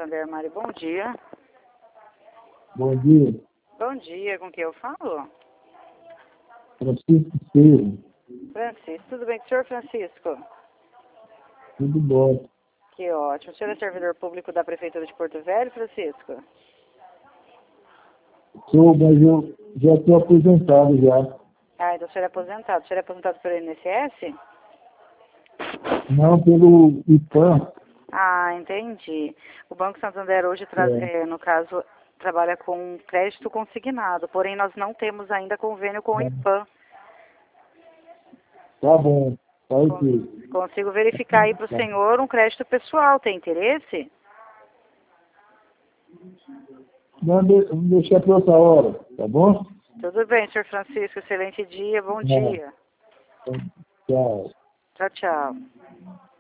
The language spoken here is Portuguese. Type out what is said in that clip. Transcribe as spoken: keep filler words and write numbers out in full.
Santander, Mari, bom dia. Bom dia. Bom dia, com quem eu falo? Francisco Silva. Francisco, tudo bem com o senhor, Francisco? Tudo bom. Que ótimo. O senhor é servidor público da Prefeitura de Porto Velho, Francisco? Sou, mas eu já estou aposentado já. Ah, então o senhor é aposentado. O senhor é aposentado pelo I N S S? Não pelo I P A M. Ah, entendi. O Banco Santander hoje, tra- É. é, no caso, trabalha com crédito consignado, porém nós não temos ainda convênio com o I P A M. Tá bom. Tá Con- ok. Consigo verificar aí para o Tá. senhor um crédito pessoal. Tem interesse? Não, de- vamos deixar para outra hora, tá bom? Tudo bem, senhor Francisco. Excelente dia. Bom Não. dia. Tchau. Tchau, tchau.